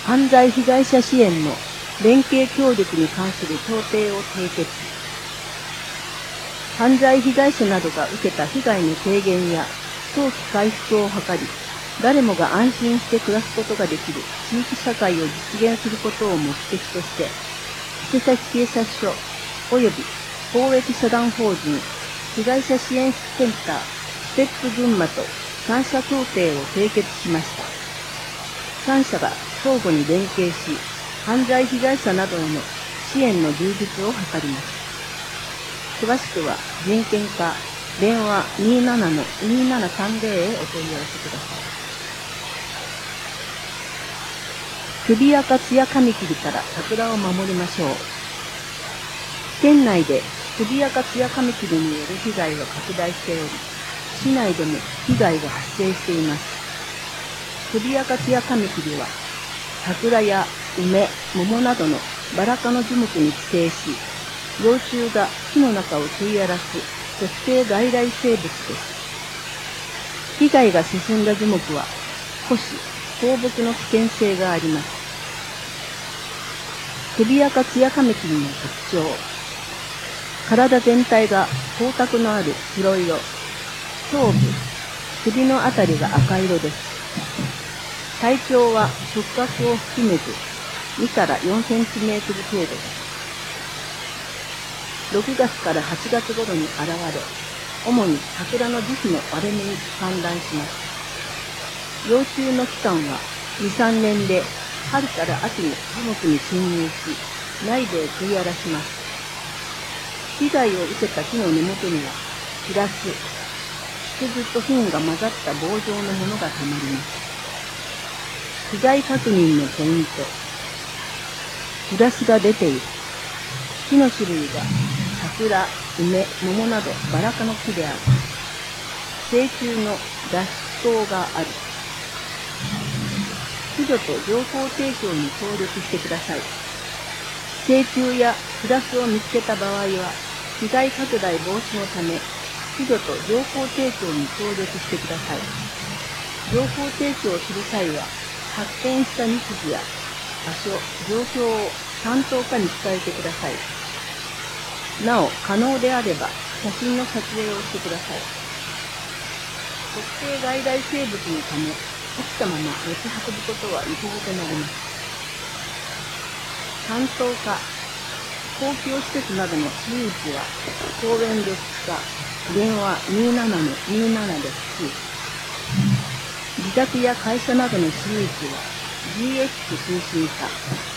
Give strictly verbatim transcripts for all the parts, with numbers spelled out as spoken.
犯罪被害者支援の連携協力に関する協定を締結。犯罪被害者などが受けた被害の軽減や早期回復を図り、誰もが安心して暮らすことができる地域社会を実現することを目的として、伊勢崎警察署及び公益社団法人被害者支援センターステップ群馬とさん社協定を締結しました。さん社が相互に連携し、犯罪被害者などへの支援の充実を図ります。詳しくは人権課電話 にーななのにーななさんぜろ へお問い合わせください。首垢艶髪切りから桜を守りましょう。県内で首垢艶髪切りによる被害が拡大しており、市内でも被害が発生しています。首垢艶髪切りは、桜や梅、桃などのバラ科の樹木に寄生し、幼虫が木の中を食い荒らす特定外来生物です。被害が進んだ樹木は、枯死、放牧の危険性があります。首垢艶髪切りの特徴。体全体が光沢のある白色。頭部、首のあたりが赤色です。体長は触覚を含めずにからよんセンチメートル程度です。ろくがつからはちがつ頃に現れ、主に桜の樹皮の割れ目に産卵します。幼虫の期間はに、さんねんで、春から秋に樹木に侵入し、内部へ食い荒らします。被害を受けた木の根元には、シラス、木くずと糞が混ざった棒状のものがたまります。被害確認のポイント。シラスが出ている。木の種類が桜、梅、桃などバラ科の木である。成虫の脱出灯がある。駆除と情報提供に協力してください。成虫やシラスを見つけた場合は、被害拡大防止のため、駆除と情報提供に協力してください。情報提供する際は、発見した日時や場所、状況を担当課に伝えてください。なお、可能であれば、写真の撮影をしてください。特定外来生物のため、生きたまま持ち運ぶことは違法となります。担当課、公共施設などの私有地は、公園緑地課、電話 にーななのにーなな ですし、自宅や会社などの私有地は ジーエックス 推進課。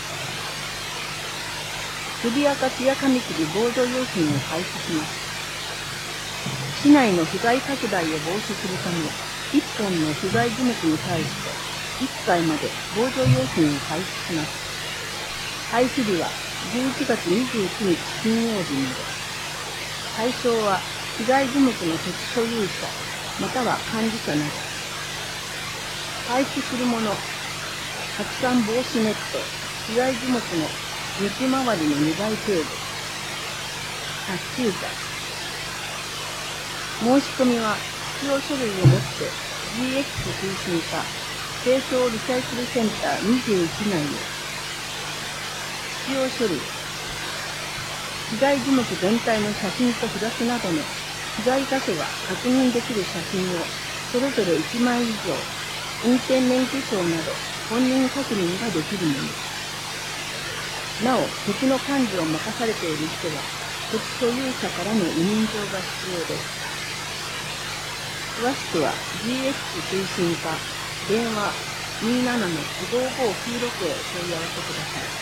首垢艶髪切り防除用品を配布します。市内の被害拡大を防止するため、いっぽんの被害樹木に対していっかいまで防除用品を配布します。配布日はじゅういちがつにじゅうくにち金曜日まで。対象は被害樹木の土地所有者または管理者など。配布するもの、拡散防止ネット、被害樹木の幹回りのにばい程度。殺虫剤。申し込みは必要書類を持って ジーエックス 推進課清掃リサイクルセンターにじゅういち内へ。必要書類。被害樹木全体の写真とグラフなどの被害箇所が確認できる写真をそれぞれいちまい以上、運転免許証など本人確認ができるもの。なお、土地の管理を任されている人は、土地所有者からの委任状が必要です。詳しくは ジーエックス 推進課電話 にーななのごごきゅうろく へお問い合わせください。